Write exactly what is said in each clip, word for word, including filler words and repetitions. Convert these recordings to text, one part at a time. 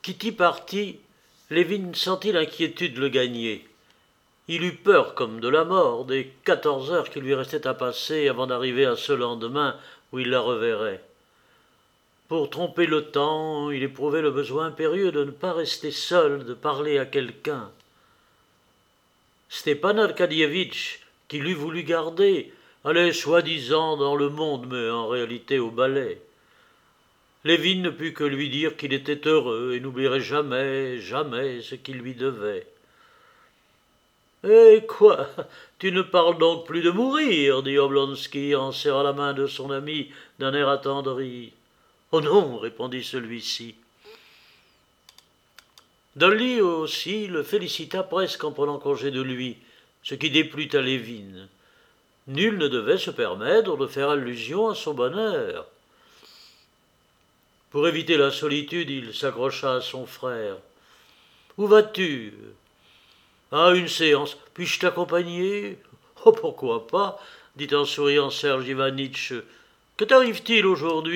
Kitty partit, Lévin sentit l'inquiétude le gagner. Il eut peur comme de la mort des quatorze heures qui lui restaient à passer avant d'arriver à ce lendemain où il la reverrait. Pour tromper le temps, il éprouvait le besoin impérieux de ne pas rester seul, de parler à quelqu'un. Stepan Arkadievitch, qui l'eût voulu garder, allait soi-disant dans le monde, mais en réalité au ballet. Lévin ne put que lui dire qu'il était heureux et n'oublierait jamais, jamais ce qu'il lui devait. « Eh quoi, tu ne parles donc plus de mourir » dit Oblonsky en serrant la main de son ami d'un air attendri. « Oh non » répondit celui-ci. Dolly aussi le félicita presque en prenant congé de lui, ce qui déplut à Lévin. Nul ne devait se permettre de faire allusion à son bonheur. Pour éviter la solitude, il s'accrocha à son frère. « Où vas-tu ?»« À une séance. Puis-je t'accompagner ?»« Oh, pourquoi pas ?» dit en souriant Serge Ivanitch. « Que t'arrive-t-il aujourd'hui ?»«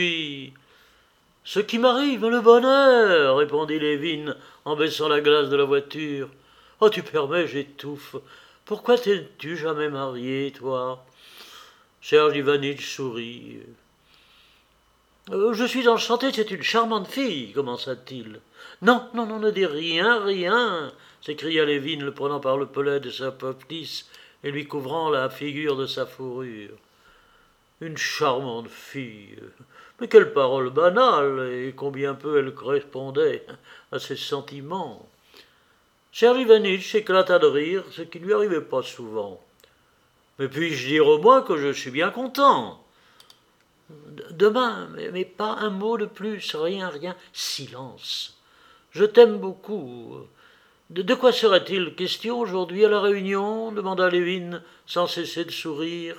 Ce qui m'arrive, le bonheur !» répondit Lévin en baissant la glace de la voiture. « Oh, tu permets, j'étouffe. Pourquoi t'es-tu jamais marié, toi ?» Serge Ivanitch sourit. Euh, « Je suis enchanté, c'est une charmante fille, commença-t-il. »« Non, non, non, ne dis rien, rien !» s'écria Lévin, le prenant par le pellet de sa pelisse et lui couvrant la figure de sa fourrure. « Une charmante fille ! Mais quelle parole banale, et combien peu elle correspondait à ses sentiments !» Serge Ivanitch éclata de rire, ce qui ne lui arrivait pas souvent. « Mais puis-je dire au moins que je suis bien content ?» Demain, mais, mais pas un mot de plus, rien, rien, silence. Je t'aime beaucoup. De, de quoi serait-il question aujourd'hui à la réunion demanda Lévin, sans cesser de sourire.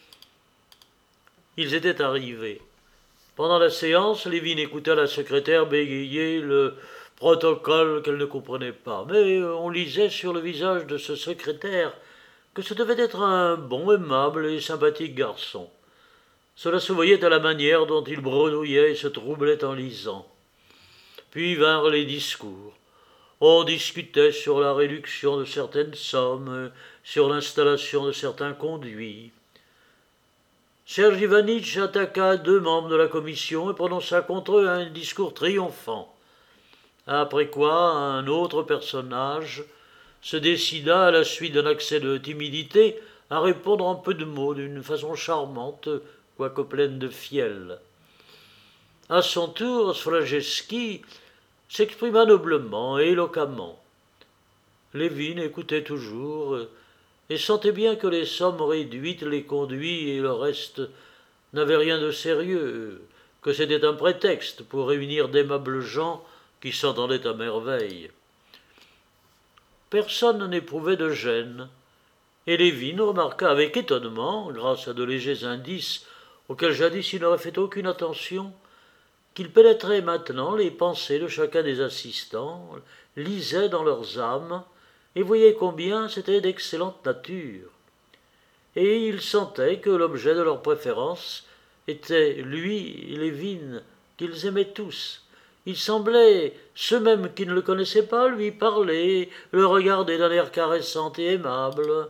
Ils étaient arrivés. Pendant la séance, Lévin écouta la secrétaire bégayer le protocole qu'elle ne comprenait pas. Mais on lisait sur le visage de ce secrétaire que ce devait être un bon, aimable et sympathique garçon. Cela se voyait à la manière dont il bredouillait et se troublait en lisant. Puis vinrent les discours. On discutait sur la réduction de certaines sommes, sur l'installation de certains conduits. Serge Ivanitch attaqua deux membres de la commission et prononça contre eux un discours triomphant. Après quoi, un autre personnage se décida, à la suite d'un accès de timidité, à répondre en peu de mots, d'une façon charmante, quoique pleine de fiel. À son tour, Svrajewski s'exprima noblement et éloquemment. Lévin écoutait toujours et sentait bien que les sommes réduites, les conduits et le reste n'avaient rien de sérieux, que c'était un prétexte pour réunir d'aimables gens qui s'entendaient à merveille. Personne n'éprouvait de gêne, et Lévin remarqua avec étonnement, grâce à de légers indices auxquels jadis il n'aurait fait aucune attention, qu'il pénétrait maintenant les pensées de chacun des assistants, lisait dans leurs âmes, et voyait combien c'était d'excellente nature. Et il sentait que l'objet de leur préférence était lui, Lévin, qu'ils aimaient tous. Il semblait, ceux mêmes qui ne le connaissaient pas, lui parler, le regarder d'un air caressant et aimable.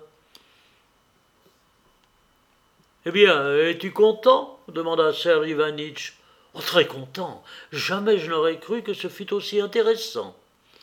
« Eh bien, es-tu content ?» demanda Serge Ivanitch. « Oh, très content. Jamais je n'aurais cru que ce fût aussi intéressant. »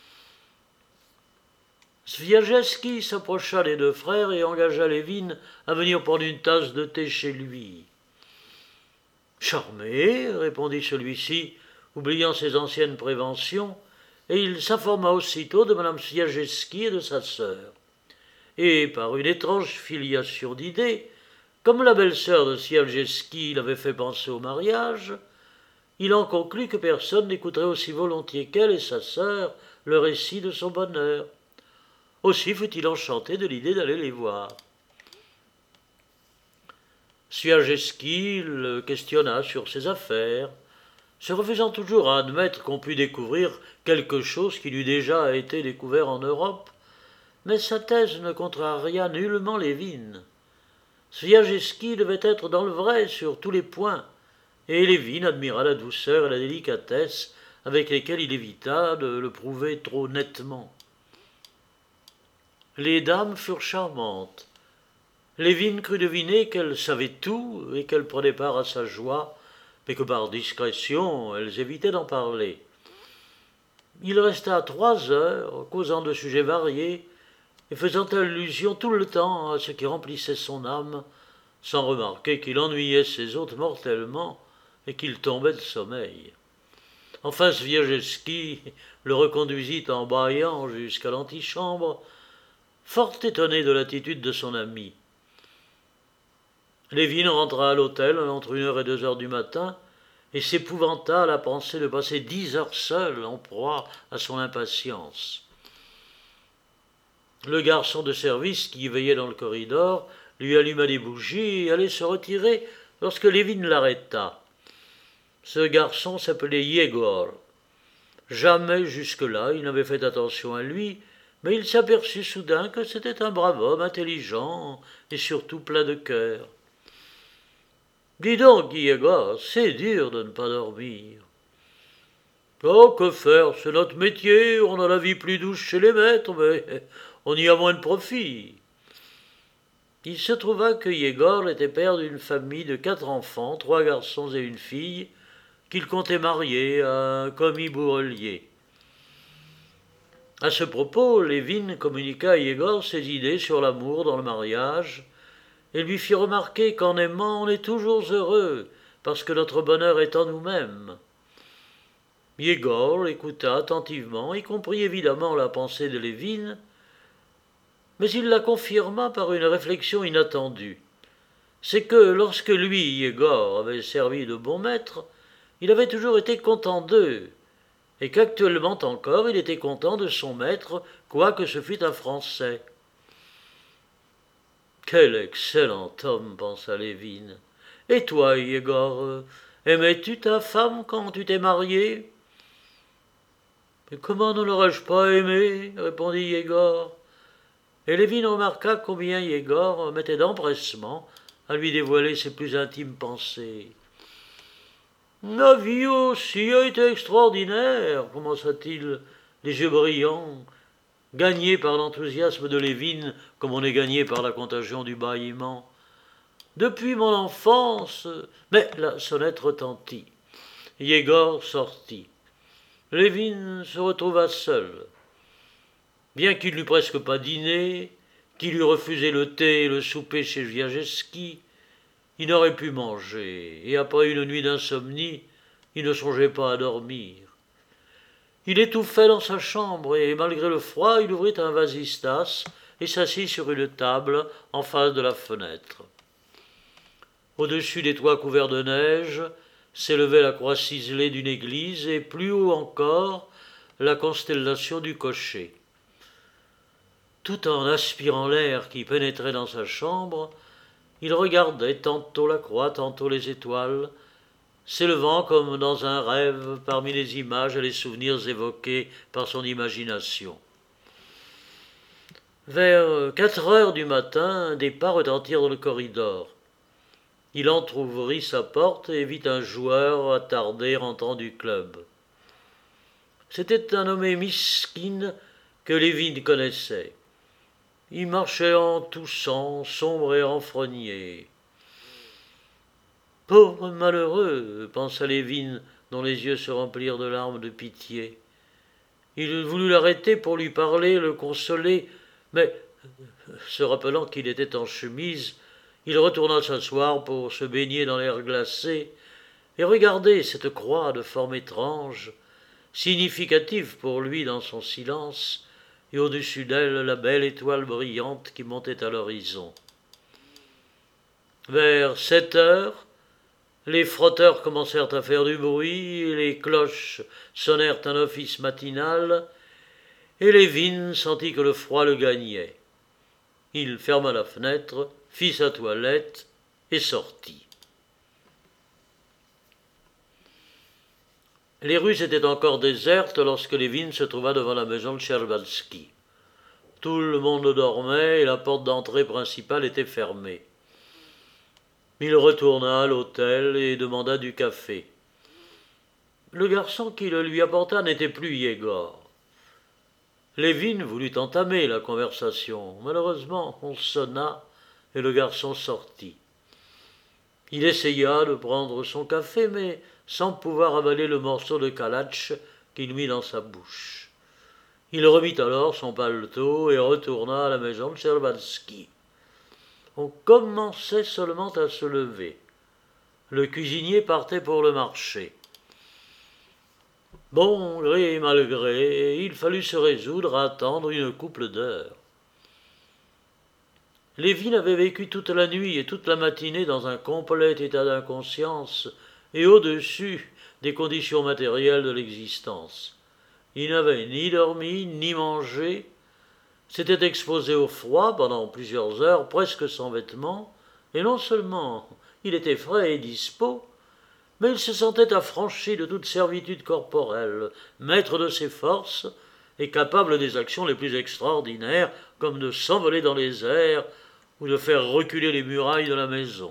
Sviajewski s'approcha des deux frères et engagea Lévin à venir prendre une tasse de thé chez lui. « Charmé, » répondit celui-ci, oubliant ses anciennes préventions, et il s'informa aussitôt de Mme Sviajewski et de sa sœur. Et par une étrange filiation d'idées, comme la belle-sœur de Sviajewski l'avait fait penser au mariage, il en conclut que personne n'écouterait aussi volontiers qu'elle et sa sœur le récit de son bonheur. Aussi fut-il enchanté de l'idée d'aller les voir. Sviajewski le questionna sur ses affaires, se refusant toujours à admettre qu'on pût découvrir quelque chose qui lui déjà été découvert en Europe, mais sa thèse ne contraria nullement Lévin. Sviajewski devait être dans le vrai sur tous les points, et Lévin admira la douceur et la délicatesse avec lesquels il évita de le prouver trop nettement. Les dames furent charmantes. Lévin crut deviner qu'elles savaient tout et qu'elles prenaient part à sa joie, mais que par discrétion elles évitaient d'en parler. Il resta trois heures, causant de sujets variés, et faisant allusion tout le temps à ce qui remplissait son âme, sans remarquer qu'il ennuyait ses hôtes mortellement et qu'il tombait de sommeil. Enfin Sviajewski le reconduisit en bâillant jusqu'à l'antichambre, fort étonné de l'attitude de son ami. Lévin rentra à l'hôtel entre une heure et deux heures du matin, et s'épouvanta à la pensée de passer dix heures seul, en proie à son impatience. Le garçon de service qui veillait dans le corridor lui alluma des bougies et allait se retirer lorsque Lévin l'arrêta. Ce garçon s'appelait Yegor. Jamais jusque-là il n'avait fait attention à lui, mais il s'aperçut soudain que c'était un brave homme intelligent et surtout plein de cœur. « Dis donc, Yegor, c'est dur de ne pas dormir. »« Oh, que faire, c'est notre métier, on a la vie plus douce chez les maîtres, mais on y a moins de profit. » Il se trouva que Yegor était père d'une famille de quatre enfants, trois garçons et une fille, qu'il comptait marier à un commis bourrelier. À ce propos, Lévin communiqua à Yegor ses idées sur l'amour dans le mariage, et lui fit remarquer qu'en aimant on est toujours heureux, parce que notre bonheur est en nous-mêmes. Yegor écouta attentivement, y comprit évidemment la pensée de Lévin, mais il la confirma par une réflexion inattendue. C'est que lorsque lui, Yegor, avait servi de bon maître, il avait toujours été content d'eux, et qu'actuellement encore il était content de son maître, quoique ce fût un Français. Quel excellent homme, pensa Lévin. Et toi, Yegor, aimais-tu ta femme quand tu t'es marié? Mais comment ne l'aurais-je pas aimé? Répondit Yegor. Et Lévin remarqua combien Yegor mettait d'empressement à lui dévoiler ses plus intimes pensées. Ma vie aussi a été extraordinaire, commença-t-il, les yeux brillants, gagné par l'enthousiasme de Lévin, comme on est gagné par la contagion du bâillement. Depuis mon enfance... Mais la sonnette retentit. Yegor sortit. Lévin se retrouva seul. Bien qu'il n'eût presque pas dîné, qu'il eût refusé le thé et le souper chez Sviajewski, il n'aurait pu manger, et après une nuit d'insomnie, il ne songeait pas à dormir. Il étouffait dans sa chambre, et malgré le froid, il ouvrit un vasistas et s'assit sur une table en face de la fenêtre. Au-dessus des toits couverts de neige s'élevait la croix ciselée d'une église, et plus haut encore, la constellation du cocher. Tout en aspirant l'air qui pénétrait dans sa chambre, il regardait tantôt la croix, tantôt les étoiles, s'élevant comme dans un rêve parmi les images et les souvenirs évoqués par son imagination. Vers quatre heures du matin, des pas retentirent dans le corridor. Il entr'ouvrit sa porte et vit un joueur attardé rentrant du club. C'était un nommé Miskin que Lévin connaissait. Il marchait en toussant, sombre et renfrogné. Pauvre malheureux, pensa Lévin, dont les yeux se remplirent de larmes de pitié. Il voulut l'arrêter pour lui parler, le consoler, mais, se rappelant qu'il était en chemise, il retourna s'asseoir pour se baigner dans l'air glacé et regarder cette croix de forme étrange, significative pour lui dans son silence, et au-dessus d'elle la belle étoile brillante qui montait à l'horizon. Vers sept heures, les frotteurs commencèrent à faire du bruit, et les cloches sonnèrent un office matinal, et Lévin sentit que le froid le gagnait. Il ferma la fenêtre, fit sa toilette et sortit. Les rues étaient encore désertes lorsque Lévin se trouva devant la maison de Tchervalski. Tout le monde dormait et la porte d'entrée principale était fermée. Il retourna à l'hôtel et demanda du café. Le garçon qui le lui apporta n'était plus Yegor. Lévin voulut entamer la conversation. Malheureusement, on sonna et le garçon sortit. Il essaya de prendre son café, mais sans pouvoir avaler le morceau de kalatch qu'il mit dans sa bouche. Il remit alors son paletot et retourna à la maison de Tcherbatsky. On commençait seulement à se lever. Le cuisinier partait pour le marché. Bon gré et mal gré, il fallut se résoudre à attendre une couple d'heures. Lévin avait vécu toute la nuit et toute la matinée dans un complet état d'inconscience et au-dessus des conditions matérielles de l'existence. Il n'avait ni dormi, ni mangé, s'était exposé au froid pendant plusieurs heures, presque sans vêtements, et non seulement il était frais et dispos, mais il se sentait affranchi de toute servitude corporelle, maître de ses forces et capable des actions les plus extraordinaires, comme de s'envoler dans les airs ou de faire reculer les murailles de la maison.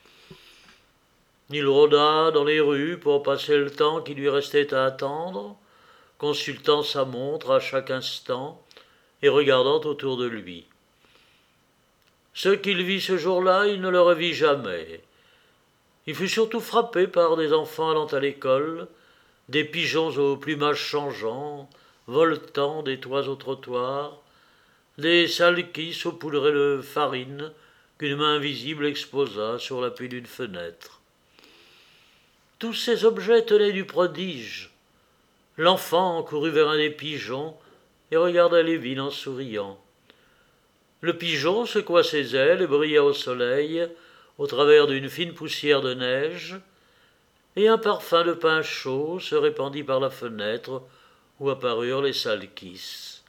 Il rôda dans les rues pour passer le temps qui lui restait à attendre, consultant sa montre à chaque instant et regardant autour de lui. Ce qu'il vit ce jour-là, il ne le revit jamais. Il fut surtout frappé par des enfants allant à l'école, des pigeons au plumage changeant, voltant des toits au trottoir, des salkis saupoudrés de farine qu'une main invisible exposa sur l'appui d'une fenêtre. Tous ces objets tenaient du prodige. L'enfant courut vers un des pigeons et regarda Lévin en souriant. Le pigeon secoua ses ailes et brilla au soleil, au travers d'une fine poussière de neige, et un parfum de pain chaud se répandit par la fenêtre où apparurent les salkis.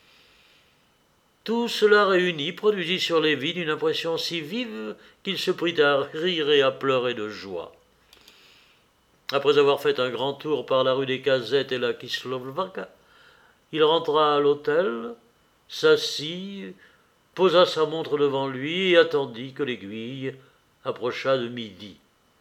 Tout cela réuni produisit sur Lévin une impression si vive qu'il se prit à rire et à pleurer de joie. Après avoir fait un grand tour par la rue des Casettes et la Kislovka, il rentra à l'hôtel, s'assit, posa sa montre devant lui et attendit que l'aiguille approchât de midi.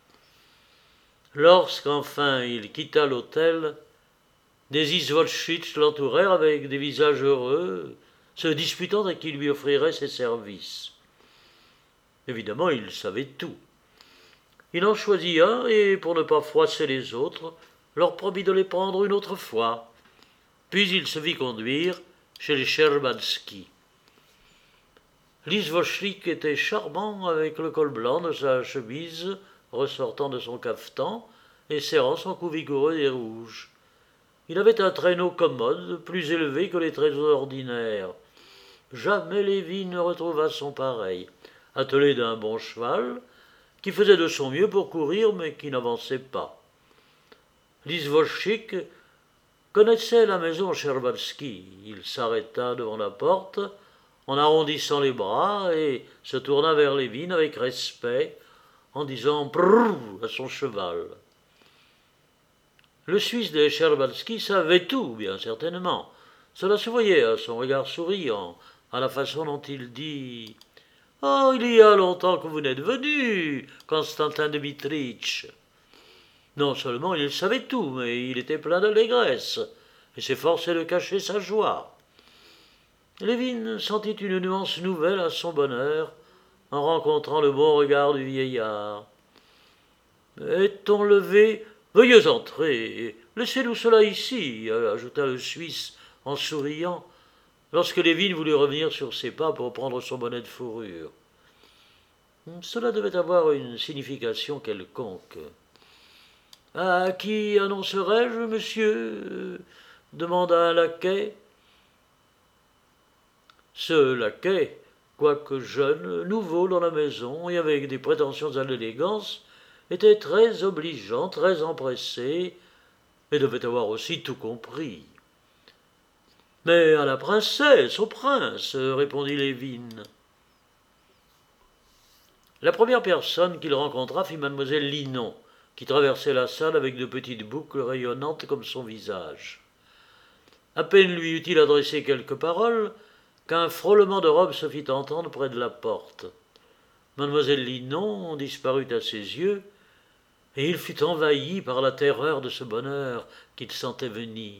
Lorsqu'enfin il quitta l'hôtel, des izvolchitch l'entourèrent avec des visages heureux, se disputant à qui lui offrirait ses services. Évidemment, il savait tout. Il en choisit un et, pour ne pas froisser les autres, leur promit de les prendre une autre fois. Puis il se vit conduire chez les Tcherbatsky. L'izvoshchik était charmant avec le col blanc de sa chemise ressortant de son cafetan et serrant son cou vigoureux et rouge. Il avait un traîneau commode, plus élevé que les traîneaux ordinaires. Jamais Lévin ne retrouva son pareil, attelé d'un bon cheval, qui faisait de son mieux pour courir mais qui n'avançait pas. L'izvoshchik connaissait la maison Tcherbatsky. Il s'arrêta devant la porte, en arrondissant les bras, et se tourna vers Lévin avec respect, en disant « prrrr » à son cheval. Le Suisse des Tcherbatsky savait tout, bien certainement. Cela se voyait à son regard souriant, à la façon dont il dit « Oh, il y a longtemps que vous n'êtes venu, Constantin Dmitritch !» Non seulement il savait tout, mais il était plein d'allégresse, et s'efforçait de cacher sa joie. Lévin sentit une nuance nouvelle à son bonheur en rencontrant le bon regard du vieillard. « Est-on levé ? Veuillez entrer. Laissez-nous cela ici, ajouta le Suisse en souriant, lorsque Lévin voulut revenir sur ses pas pour prendre son bonnet de fourrure. Cela devait avoir une signification quelconque. « À qui annoncerai-je, monsieur ?» demanda un laquais. Ce laquais, quoique jeune, nouveau dans la maison et avec des prétentions à l'élégance, était très obligeant, très empressé, et devait avoir aussi tout compris. « Mais à la princesse, au prince, répondit Lévin. La première personne qu'il rencontra fut mademoiselle Linon, qui traversait la salle avec de petites boucles rayonnantes comme son visage. À peine lui eut-il adressé quelques paroles qu'un frôlement de robe se fit entendre près de la porte. Mademoiselle Linon disparut à ses yeux, et il fut envahi par la terreur de ce bonheur qu'il sentait venir.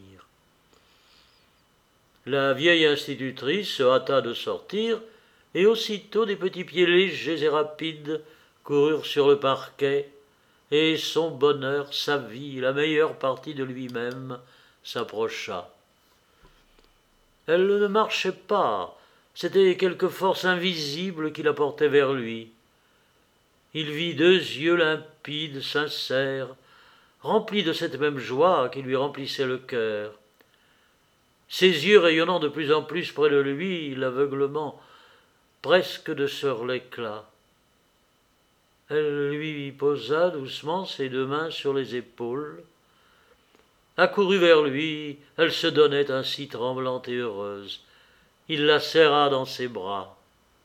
La vieille institutrice se hâta de sortir, et aussitôt des petits pieds légers et rapides coururent sur le parquet, et son bonheur, sa vie, la meilleure partie de lui-même, s'approcha. Elle ne marchait pas, c'était quelque force invisible qui la portait vers lui. Il vit deux yeux limpides, sincères, remplis de cette même joie qui lui remplissait le cœur. Ses yeux rayonnant de plus en plus près de lui, l'aveuglement presque de sur l'éclat. Elle lui posa doucement ses deux mains sur les épaules. Accourue vers lui, elle se donnait ainsi tremblante et heureuse. Il la serra dans ses bras.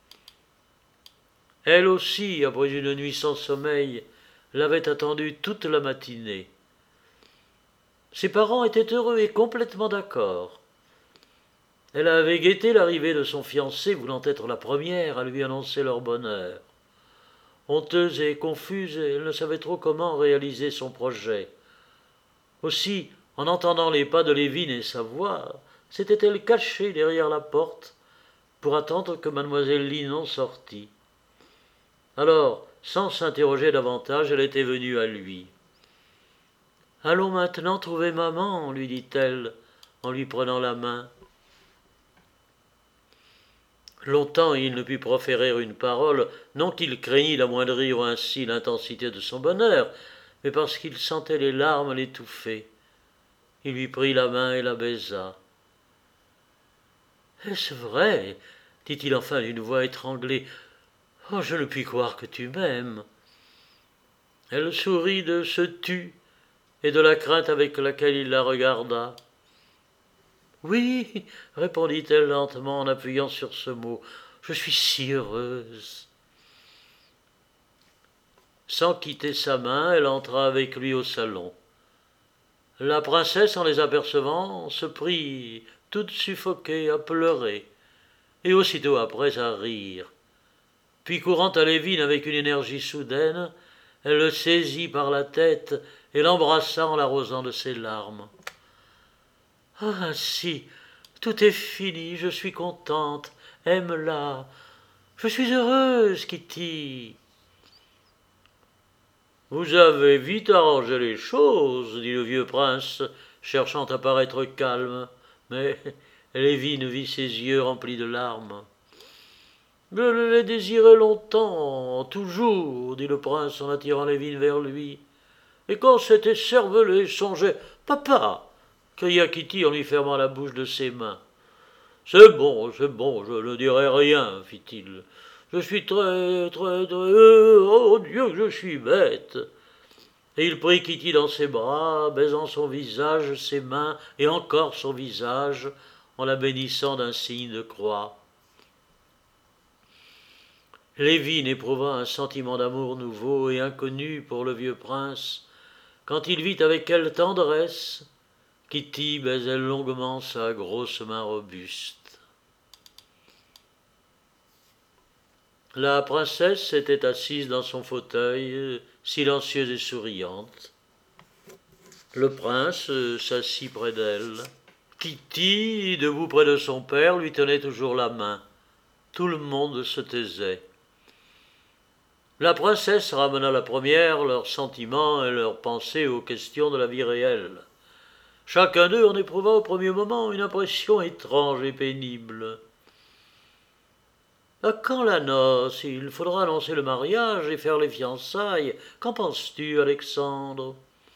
Elle aussi, après une nuit sans sommeil, l'avait attendu toute la matinée. Ses parents étaient heureux et complètement d'accord. Elle avait guetté l'arrivée de son fiancé, voulant être la première à lui annoncer leur bonheur. Honteuse et confuse, elle ne savait trop comment réaliser son projet. Aussi, en entendant les pas de Lévine et sa voix, s'était-elle cachée derrière la porte pour attendre que mademoiselle Linon sortît. Alors, sans s'interroger davantage, elle était venue à lui. « Allons maintenant trouver maman, lui dit-elle, en lui prenant la main. Longtemps il ne put proférer une parole, non qu'il craignît d'amoindrir ainsi l'intensité de son bonheur, mais parce qu'il sentait les larmes l'étouffer. Il lui prit la main et la baisa. « Est-ce vrai ?» dit-il enfin d'une voix étranglée. « Oh, je ne puis croire que tu m'aimes. » Elle sourit de ce tu et de la crainte avec laquelle il la regarda. « Oui, répondit-elle lentement en appuyant sur ce mot, je suis si heureuse. » Sans quitter sa main, elle entra avec lui au salon. La princesse, en les apercevant, se prit, toute suffoquée, à pleurer, et aussitôt après à rire. Puis courant à Lévine avec une énergie soudaine, elle le saisit par la tête et l'embrassa en l'arrosant de ses larmes. « Ah, si, tout est fini, je suis contente, aime-la, je suis heureuse, Kitty. » « Vous avez vite arrangé les choses, dit le vieux prince, cherchant à paraître calme, mais Lévine vit ses yeux remplis de larmes. « Je l'ai désiré longtemps, toujours, dit le prince en attirant Lévine vers lui. Et quand c'était cervelé, songeait « Papa !» cria Kitty en lui fermant la bouche de ses mains. « C'est bon, c'est bon, je ne dirai rien, fit-il. Je suis très, très, très... Oh Dieu, je suis bête !» Et il prit Kitty dans ses bras, baisant son visage, ses mains et encore son visage, en la bénissant d'un signe de croix. Lévine éprouva un sentiment d'amour nouveau et inconnu pour le vieux prince, quand il vit avec quelle tendresse Kitty baisait longuement sa grosse main robuste. La princesse était assise dans son fauteuil, silencieuse et souriante. Le prince s'assit près d'elle. Kitty, debout près de son père, lui tenait toujours la main. Tout le monde se taisait. La princesse ramena la première leurs sentiments et leurs pensées aux questions de la vie réelle. Chacun d'eux en éprouva au premier moment une impression étrange et pénible. À quand la noce? Il faudra annoncer le mariage et faire les fiançailles. Qu'en penses-tu, Alexandre?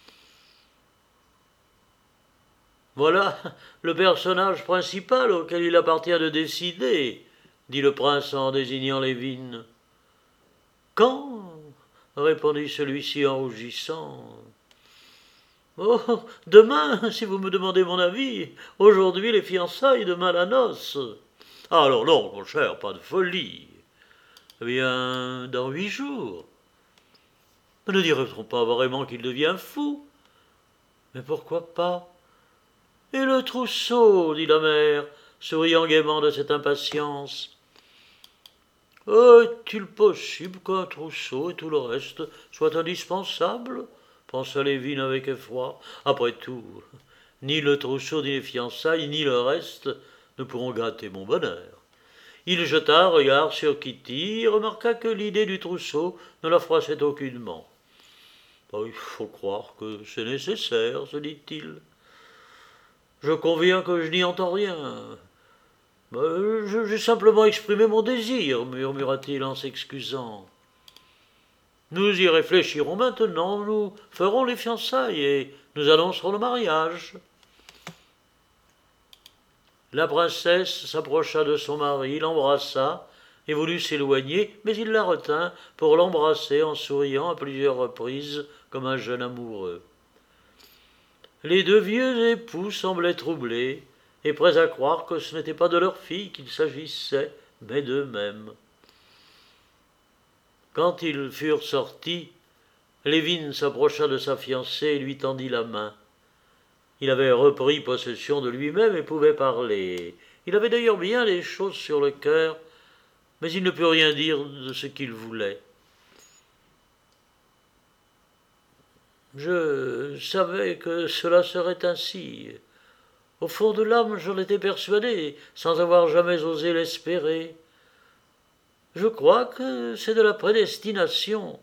Voilà le personnage principal auquel il appartient de décider, dit le prince en désignant Lévine. Quand? Répondit celui-ci en rougissant. Oh, demain, si vous me demandez mon avis. Aujourd'hui les fiançailles, demain la noce. Alors non, mon cher, pas de folie. Eh bien, dans huit jours. Ne dirait-on pas vraiment qu'il devient fou? Mais pourquoi pas? Et le trousseau, dit la mère, souriant gaiement de cette impatience. Est-il possible qu'un trousseau et tout le reste soient indispensables? pensa Lévin avec effroi. Après tout, ni le trousseau, ni les fiançailles, ni le reste ne pourront gâter mon bonheur. Il jeta un regard sur Kitty et remarqua que l'idée du trousseau ne la froissait aucunement. Oh, il faut croire que c'est nécessaire, se dit-il. Je conviens que je n'y entends rien. Ben, j'ai simplement exprimé mon désir, murmura-t-il en s'excusant. Nous y réfléchirons maintenant, nous ferons les fiançailles et nous annoncerons le mariage. La princesse s'approcha de son mari, l'embrassa et voulut s'éloigner, mais il la retint pour l'embrasser en souriant à plusieurs reprises comme un jeune amoureux. Les deux vieux époux semblaient troublés et prêts à croire que ce n'était pas de leur fille qu'il s'agissait, mais d'eux-mêmes. Quand ils furent sortis, Lévin s'approcha de sa fiancée et lui tendit la main. Il avait repris possession de lui-même et pouvait parler. Il avait d'ailleurs bien les choses sur le cœur, mais il ne put rien dire de ce qu'il voulait. Je savais que cela serait ainsi. Au fond de l'âme, j'en étais persuadé, sans avoir jamais osé l'espérer. Je crois que c'est de la prédestination.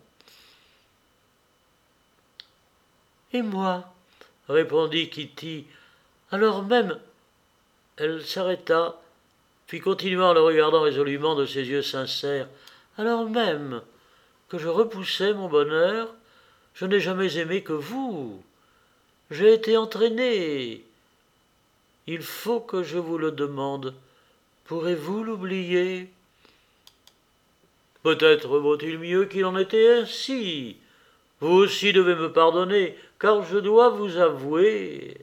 Et moi, répondit Kitty, alors même. Elle s'arrêta, puis continua en le regardant résolument de ses yeux sincères. Alors même que je repoussais mon bonheur, je n'ai jamais aimé que vous. J'ai été entraîné. Il faut que je vous le demande. Pourrez-vous l'oublier? Peut-être vaut-il mieux qu'il en était ainsi. Vous aussi devez me pardonner, car je dois vous avouer.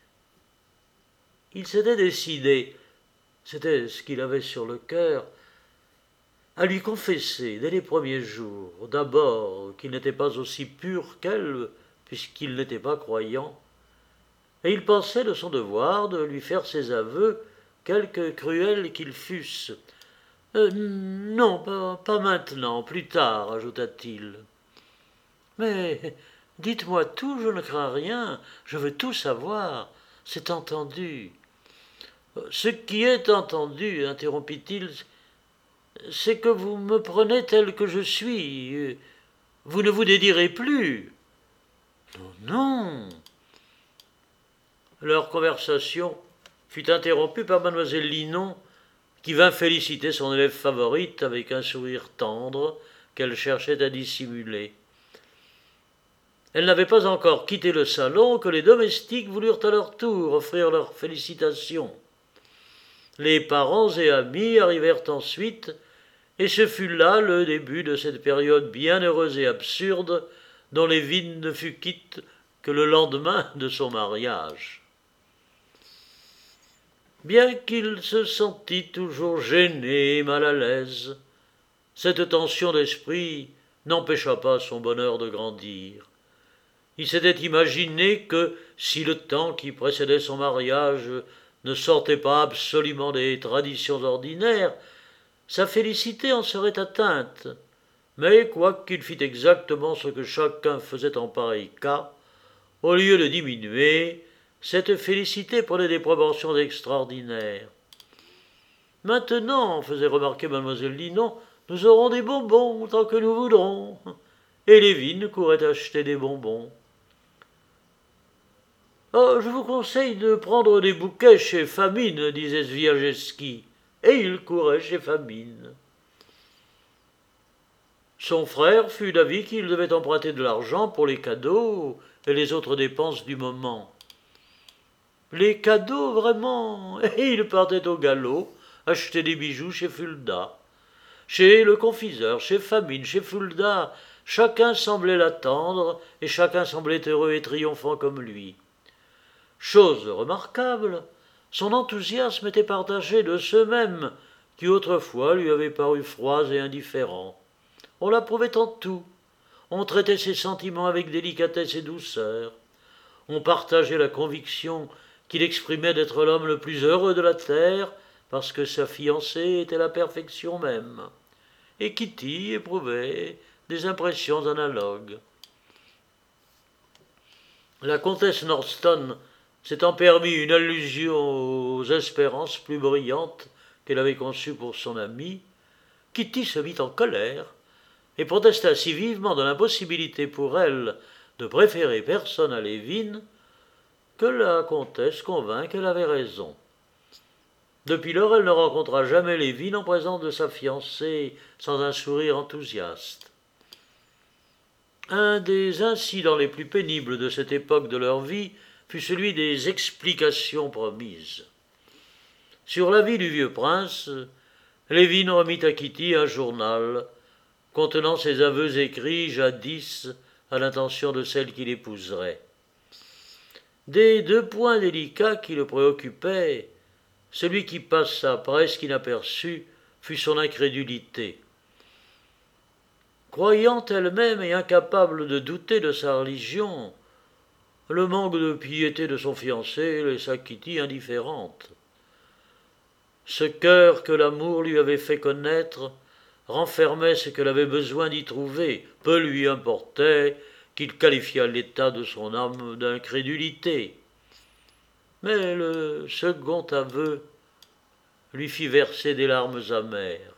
Il s'était décidé, c'était ce qu'il avait sur le cœur, à lui confesser dès les premiers jours, d'abord qu'il n'était pas aussi pur qu'elle, puisqu'il n'était pas croyant, et il pensait de son devoir de lui faire ses aveux, quelque cruels qu'ils fussent. Euh, non, pas, pas maintenant, plus tard, ajouta-t-il. Mais dites-moi tout, je ne crains rien, je veux tout savoir, c'est entendu. Ce qui est entendu, interrompit-il, c'est que vous me prenez tel que je suis. Vous ne vous dédirez plus. Non, non. Leur conversation fut interrompue par mademoiselle Linon, qui vint féliciter son élève favorite avec un sourire tendre qu'elle cherchait à dissimuler. Elle n'avait pas encore quitté le salon que les domestiques voulurent à leur tour offrir leurs félicitations. Les parents et amis arrivèrent ensuite, et ce fut là le début de cette période bien heureuse et absurde dont Lévin ne fut quitte que le lendemain de son mariage. Bien qu'il se sentît toujours gêné et mal à l'aise, cette tension d'esprit n'empêcha pas son bonheur de grandir. Il s'était imaginé que, si le temps qui précédait son mariage ne sortait pas absolument des traditions ordinaires, sa félicité en serait atteinte. Mais quoiqu'il fît exactement ce que chacun faisait en pareil cas, au lieu de diminuer, cette félicité prenait des proportions extraordinaires. Maintenant, faisait remarquer mademoiselle Linon, nous aurons des bonbons autant que nous voudrons. Et Lévin courait acheter des bonbons. Oh, je vous conseille de prendre des bouquets chez Famine, disait Swijaschski, et il courait chez Famine. Son frère fut d'avis qu'il devait emprunter de l'argent pour les cadeaux et les autres dépenses du moment. Les cadeaux, vraiment, et il partait au galop, acheter des bijoux chez Fulda. Chez le confiseur, chez Famine, chez Fulda, chacun semblait l'attendre, et chacun semblait heureux et triomphant comme lui. Chose remarquable, son enthousiasme était partagé de ceux-mêmes qui autrefois lui avaient paru froids et indifférents. On l'approuvait en tout, on traitait ses sentiments avec délicatesse et douceur, on partageait la conviction qu'il exprimait d'être l'homme le plus heureux de la terre, parce que sa fiancée était la perfection même, et Kitty éprouvait des impressions analogues. La comtesse Nordston s'étant permis une allusion aux espérances plus brillantes qu'elle avait conçues pour son amie, Kitty se mit en colère et protesta si vivement de l'impossibilité pour elle de préférer personne à Lévin que la comtesse convint qu'elle avait raison. Depuis lors, elle ne rencontra jamais Lévin en présence de sa fiancée sans un sourire enthousiaste. Un des incidents les plus pénibles de cette époque de leur vie fut celui des explications promises. Sur l'avis du vieux prince, Lévin remit à Kitty un journal contenant ses aveux écrits jadis à l'intention de celle qui l'épouserait. Des deux points délicats qui le préoccupaient, celui qui passa presque inaperçu fut son incrédulité. Croyant elle-même et incapable de douter de sa religion, le manque de piété de son fiancé laissa Kitty indifférente. Ce cœur que l'amour lui avait fait connaître renfermait ce qu'elle avait besoin d'y trouver. Peu lui importait qu'il qualifiât l'état de son âme d'incrédulité. Mais le second aveu lui fit verser des larmes amères.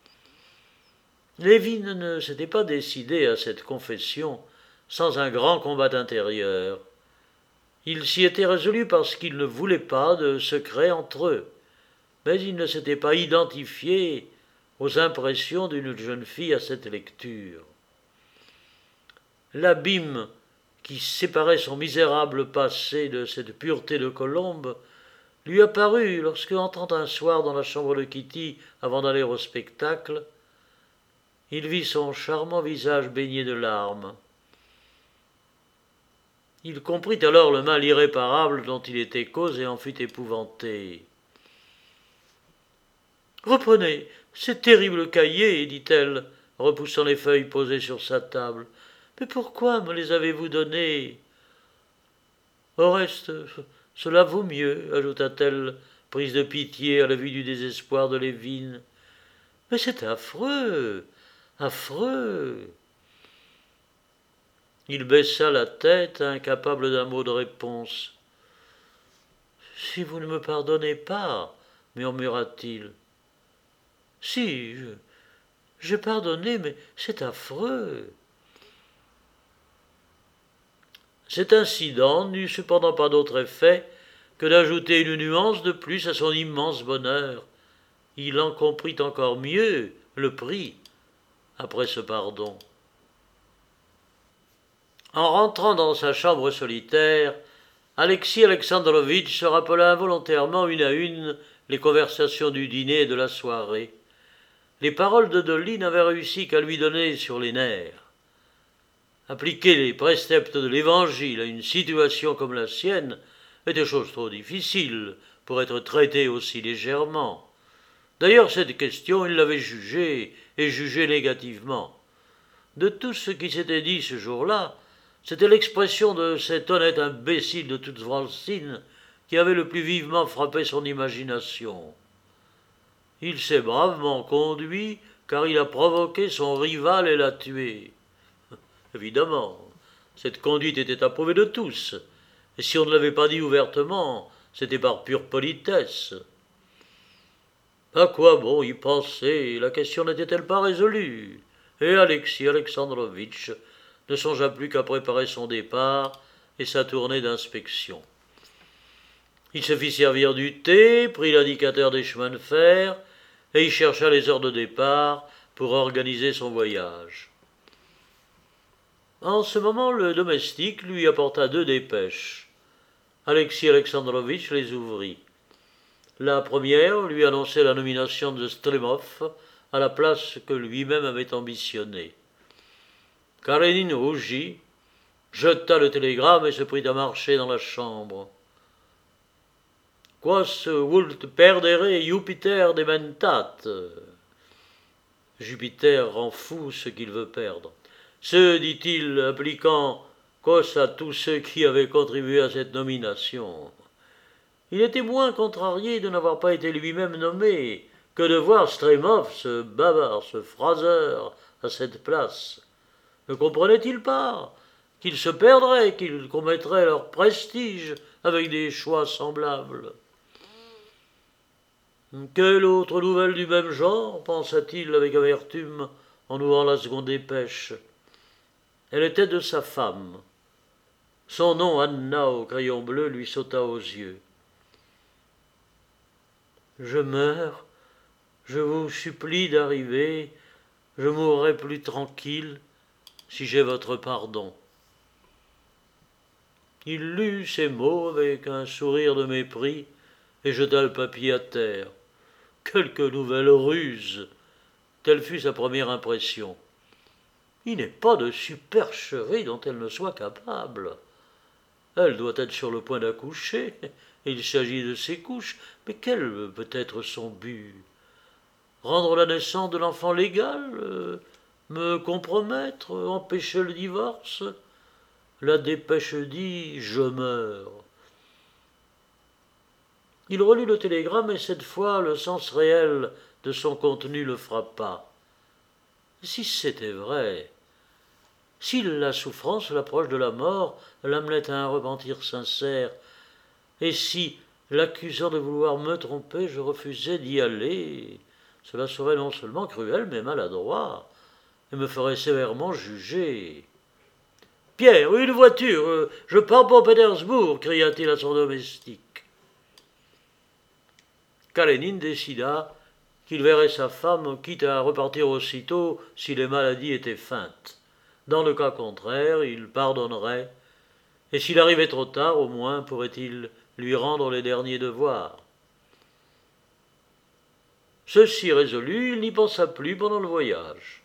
Lévin ne s'était pas décidé à cette confession sans un grand combat intérieur. Il s'y était résolu parce qu'il ne voulait pas de secret entre eux, mais il ne s'était pas identifié aux impressions d'une jeune fille à cette lecture. L'abîme qui séparait son misérable passé de cette pureté de colombe lui apparut lorsque, entrant un soir dans la chambre de Kitty avant d'aller au spectacle, il vit son charmant visage baigné de larmes. Il comprit alors le mal irréparable dont il était cause et en fut épouvanté. « Reprenez ces terribles cahiers, dit-elle, repoussant les feuilles posées sur sa table. Mais pourquoi me les avez-vous donnés ? Au reste, cela vaut mieux, ajouta-t-elle, prise de pitié à la vue du désespoir de Lévin. Mais c'est affreux, affreux. Il baissa la tête, incapable d'un mot de réponse. Si vous ne me pardonnez pas, murmura-t-il. Si, je, j'ai pardonné, mais c'est affreux. Cet incident n'eut cependant pas d'autre effet que d'ajouter une nuance de plus à son immense bonheur. Il en comprit encore mieux le prix après ce pardon. En rentrant dans sa chambre solitaire, Alexis Alexandrovitch se rappela involontairement une à une les conversations du dîner et de la soirée. Les paroles de Dolly n'avaient réussi qu'à lui donner sur les nerfs. Appliquer les préceptes de l'Évangile à une situation comme la sienne était chose trop difficile pour être traitée aussi légèrement. D'ailleurs, cette question, il l'avait jugée, et jugée négativement. De tout ce qui s'était dit ce jour-là, c'était l'expression de cet honnête imbécile de toute Vralsine qui avait le plus vivement frappé son imagination. Il s'est bravement conduit, car il a provoqué son rival et l'a tué. Évidemment, cette conduite était approuvée de tous, et si on ne l'avait pas dit ouvertement, c'était par pure politesse. À quoi bon y penser, la question n'était-elle pas résolue, et Alexis Alexandrovitch ne songea plus qu'à préparer son départ et sa tournée d'inspection. Il se fit servir du thé, prit l'indicateur des chemins de fer, et y chercha les heures de départ pour organiser son voyage. En ce moment, le domestique lui apporta deux dépêches. Alexis Alexandrovitch les ouvrit. La première lui annonçait la nomination de Stremov à la place que lui-même avait ambitionnée. Karénine rougit, jeta le télégramme et se prit à marcher dans la chambre. « Quas vult perdere Jupiter dementat » Jupiter rend fou ce qu'il veut perdre. Ce, dit-il, appliquant cos à tous ceux qui avaient contribué à cette nomination. Il était moins contrarié de n'avoir pas été lui-même nommé que de voir Stremov, ce bavard, ce phraseur, à cette place. Ne comprenait-il pas qu'ils se perdraient, qu'ils commettraient leur prestige avec des choix semblables. Quelle autre nouvelle du même genre, pensa-t-il avec amertume en ouvrant la seconde dépêche. Elle était de sa femme. Son nom, Anna, au crayon bleu, lui sauta aux yeux. « Je meurs, je vous supplie d'arriver, je mourrai plus tranquille si j'ai votre pardon. » Il lut ces mots avec un sourire de mépris et jeta le papier à terre. Quelque nouvelle ruse! Telle fut sa première impression. Il n'est pas de supercherie dont elle ne soit capable. Elle doit être sur le point d'accoucher. Il s'agit de ses couches. Mais quel peut être son but? Rendre la naissance de l'enfant légal? Me compromettre? Empêcher le divorce? La dépêche dit « Je meurs ». Il relut le télégramme et cette fois le sens réel de son contenu le frappa. Si c'était vrai, si la souffrance, l'approche de la mort, l'amenait à un repentir sincère, et si, l'accusant de vouloir me tromper, je refusais d'y aller, cela serait non seulement cruel, mais maladroit, et me ferait sévèrement juger. « Pierre, une voiture, je pars pour Pétersbourg » cria-t-il à son domestique. Kalénine décida qu'il verrait sa femme, quitte à repartir aussitôt si les maladies étaient feintes. Dans le cas contraire, il pardonnerait, et s'il arrivait trop tard, au moins pourrait-il lui rendre les derniers devoirs. Ceci résolu, il n'y pensa plus pendant le voyage.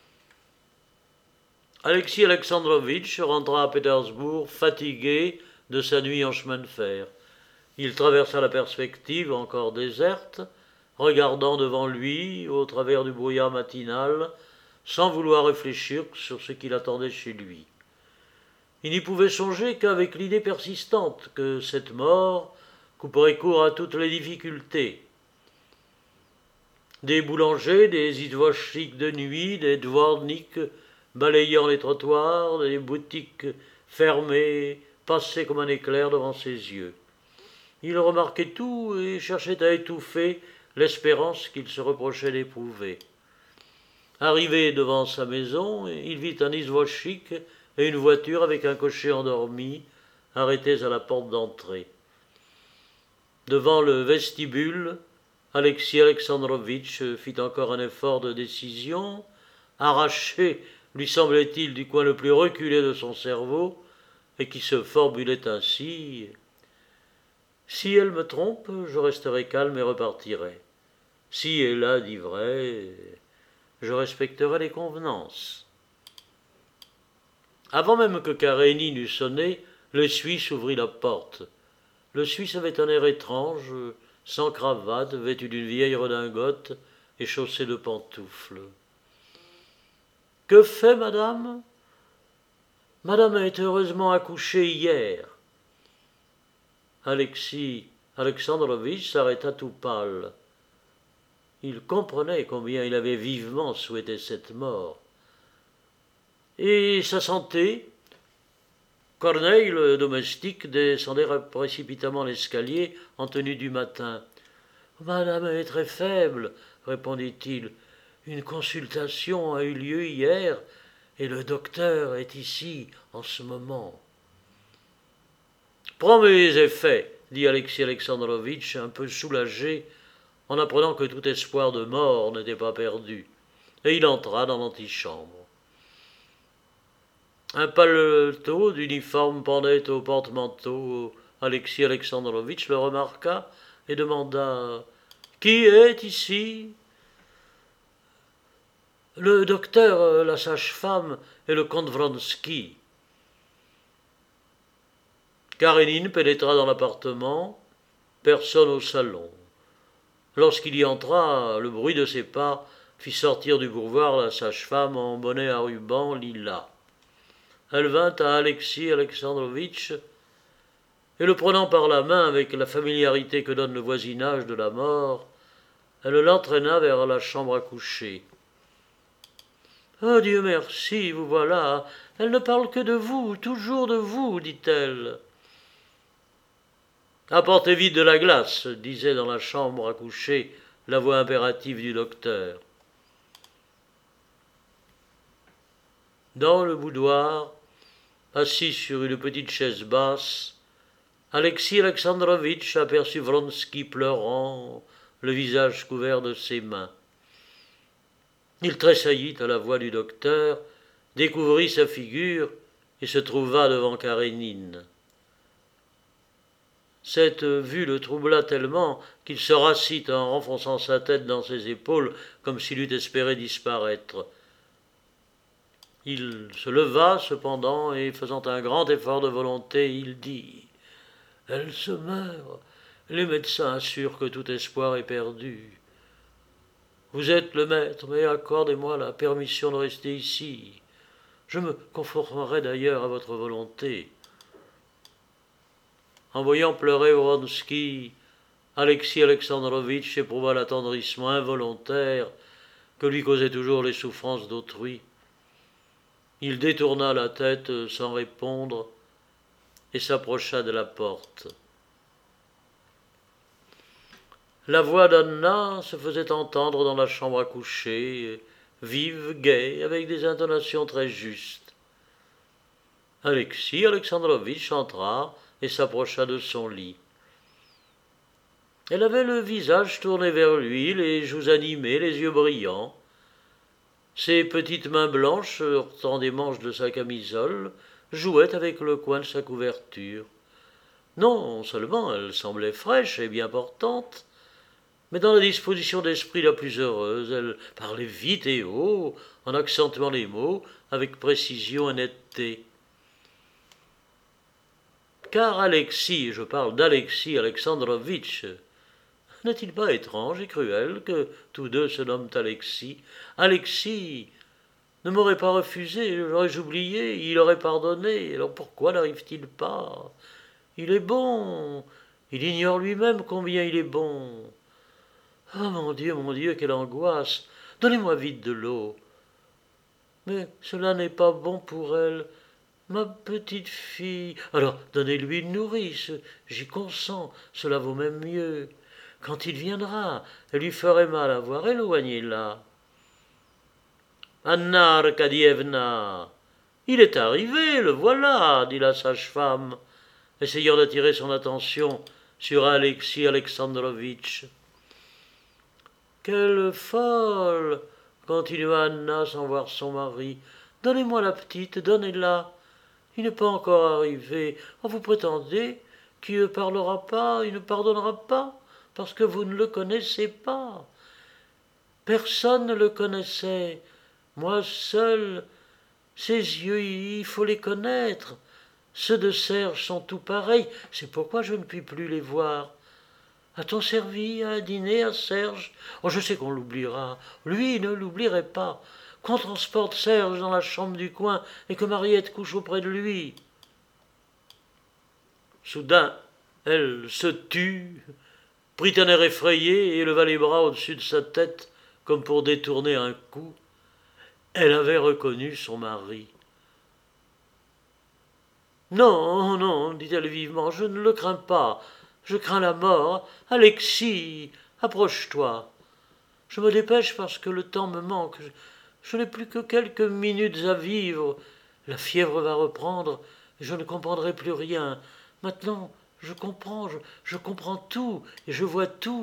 Alexis Alexandrovitch rentra à Pétersbourg, fatigué de sa nuit en chemin de fer. Il traversa la perspective encore déserte, regardant devant lui, au travers du brouillard matinal, sans vouloir réfléchir sur ce qui l'attendait chez lui. Il n'y pouvait songer qu'avec l'idée persistante que cette mort couperait court à toutes les difficultés. Des boulangers, des izvoshchiks de nuit, des dvorniks balayant les trottoirs, des boutiques fermées, passaient comme un éclair devant ses yeux. Il remarquait tout et cherchait à étouffer l'espérance qu'il se reprochait d'éprouver. Arrivé devant sa maison, il vit un izvoshchik et une voiture avec un cocher endormi, arrêtés à la porte d'entrée. Devant le vestibule, Alexis Alexandrovitch fit encore un effort de décision, arraché, lui semblait-il, du coin le plus reculé de son cerveau, et qui se formulait ainsi: « Si elle me trompe, je resterai calme et repartirai. Si elle a dit vrai, je respecterai les convenances. » Avant même que Karénine eût sonné, le Suisse ouvrit la porte. Le Suisse avait un air étrange, sans cravate, vêtu d'une vieille redingote et chaussé de pantoufles. « Que fait madame ? » ?»« Madame a été heureusement accouchée hier. » Alexis Alexandrovitch s'arrêta tout pâle. Il comprenait combien il avait vivement souhaité cette mort. « Et sa santé ?» Corneille, le domestique, descendait précipitamment l'escalier en tenue du matin. « Madame est très faible, » répondit-il. « Une consultation a eu lieu hier et le docteur est ici en ce moment. » « Prends mes effets, » dit Alexis Alexandrovitch, un peu soulagé en apprenant que tout espoir de mort n'était pas perdu, et il entra dans l'antichambre. Un paletot d'uniforme pendait au porte-manteau. Alexis Alexandrovitch le remarqua et demanda « Qui est ici ?»« Le docteur, la sage-femme et le comte Vronsky. » Karénine pénétra dans l'appartement, personne au salon. Lorsqu'il y entra, le bruit de ses pas fit sortir du boudoir la sage-femme en bonnet à ruban lilas. Elle vint à Alexis Alexandrovitch et, le prenant par la main avec la familiarité que donne le voisinage de la mort, elle l'entraîna vers la chambre à coucher. « Oh Dieu merci, vous voilà. Elle ne parle que de vous, toujours de vous, dit-elle. Apportez vite de la glace, disait dans la chambre à coucher la voix impérative du docteur. Dans le boudoir, assis sur une petite chaise basse, Alexis Alexandrovitch aperçut Vronsky pleurant, le visage couvert de ses mains. Il tressaillit à la voix du docteur, découvrit sa figure et se trouva devant Karénine. Cette vue le troubla tellement qu'il se rassit en renfonçant sa tête dans ses épaules comme s'il eût espéré disparaître. Il se leva cependant et, faisant un grand effort de volonté, il dit « Elle se meurt. Les médecins assurent que tout espoir est perdu. Vous êtes le maître, mais accordez-moi la permission de rester ici. Je me conformerai d'ailleurs à votre volonté. » En voyant pleurer Vronsky, Alexis Alexandrovitch éprouva l'attendrissement involontaire que lui causaient toujours les souffrances d'autrui. Il détourna la tête sans répondre et s'approcha de la porte. La voix d'Anna se faisait entendre dans la chambre à coucher, vive, gaie, avec des intonations très justes. Alexis Alexandrovitch entra et s'approcha de son lit. Elle avait le visage tourné vers lui, les joues animées, les yeux brillants. Ses petites mains blanches, heurtant des manches de sa camisole, jouaient avec le coin de sa couverture. Non seulement elle semblait fraîche et bien portante, mais dans la disposition d'esprit la plus heureuse, elle parlait vite et haut, en accentuant les mots, avec précision et netteté. Car Alexis, je parle d'Alexis Alexandrovitch, n'est-il pas étrange et cruel que tous deux se nomment Alexis? Alexis ne m'aurait pas refusé, j'aurais oublié, il aurait pardonné, alors pourquoi n'arrive-t-il pas? Il est bon, il ignore lui-même combien il est bon. Ah, oh, mon Dieu, mon Dieu, quelle angoisse! Donnez-moi vite de l'eau. Mais cela n'est pas bon pour elle. Ma petite fille. Alors, donnez-lui une nourrice. J'y consens, cela vaut même mieux. Quand il viendra, elle lui ferait mal à voir, éloignez-la. Anna Arkadievna, il est arrivé, le voilà, dit la sage-femme, essayant d'attirer son attention sur Alexis Alexandrovitch. Quelle folle, continua Anna sans voir son mari. Donnez-moi la petite, donnez-la. Il n'est pas encore arrivé. Oh, vous prétendez qu'il ne parlera pas, il ne pardonnera pas, parce que vous ne le connaissez pas. Personne ne le connaissait. Moi seul. Ses yeux, il faut les connaître. Ceux de Serge sont tout pareils. C'est pourquoi je ne puis plus les voir. A-t-on servi à un dîner à Serge? Oh, je sais qu'on l'oubliera. Lui ne l'oublierait pas. Qu'on transporte Serge dans la chambre du coin et que Mariette couche auprès de lui. Soudain, elle se tut, prit un air effrayé et leva les bras au-dessus de sa tête comme pour détourner un coup. Elle avait reconnu son mari. « Non, non, dit-elle vivement, je ne le crains pas. Je crains la mort. Alexis, approche-toi. Je me dépêche parce que le temps me manque. Je, je n'ai plus que quelques minutes à vivre. La fièvre va reprendre et je ne comprendrai plus rien. Maintenant, je comprends, je, je comprends tout et je vois tout. »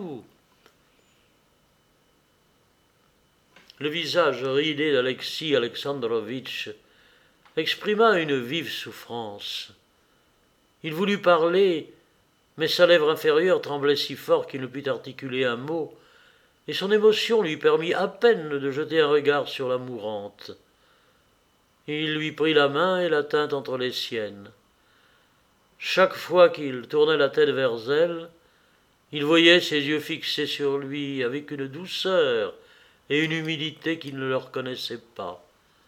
Le visage ridé d'Alexis Alexandrovitch exprima une vive souffrance. Il voulut parler, mais sa lèvre inférieure tremblait si fort qu'il ne put articuler un mot, et son émotion lui permit à peine de jeter un regard sur la mourante. Il lui prit la main et la tint entre les siennes. Chaque fois qu'il tournait la tête vers elle, il voyait ses yeux fixés sur lui avec une douceur et une humilité qu'il ne leur connaissait pas.